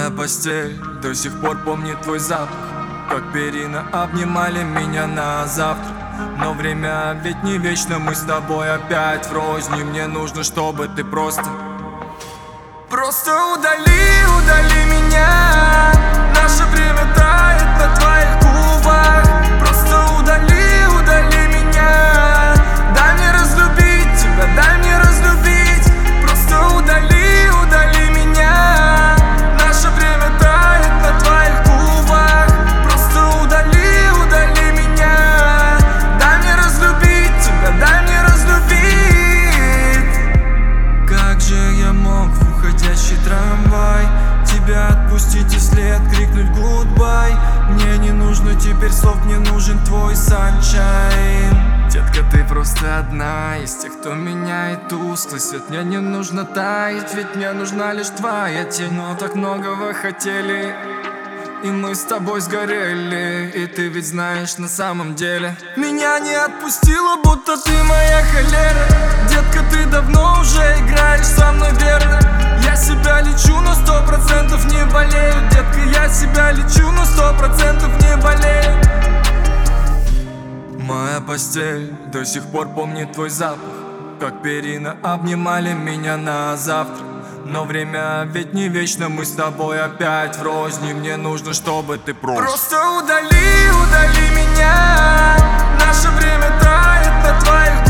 Моя постель до сих пор помнит твой запах, как перина обнимали меня на завтрак. Но время ведь не вечно, мы с тобой опять врознь. Мне нужно, чтобы ты просто удали меня. Наше время тает на твоих губах. Просто удали меня. Дай мне разлюбить тебя, дай мне разлюбить. Просто удали меня. Наше время тает на твоих губах. Просто удали меня. Дай мне разлюбить тебя, дай мне разлюбить. Как же я мог в уходящий трамвай тебя отпустить и след крикнуть goodbye? Мне не нужно теперь слов, мне нужен твой sunshine. Детка, ты просто одна из тех, кто меняет тусклый свет. Мне не нужно таять, ведь мне нужна лишь твоя тень. Но так многого хотели, и мы с тобой сгорели. И ты ведь знаешь на самом деле, меня не отпустила, будто ты моя холера. Детка, ты давно уже играешь со мной верно. Я себя лечу, но 100% не болею. Детка, я себя лечу, но 100% не болею. Моя постель до сих пор помнит твой запах, как перина обнимали меня на завтрак. Но время ведь не вечно, мы с тобой опять врознь. Мне нужно, чтобы ты просто удали меня. Наше время тает на твоих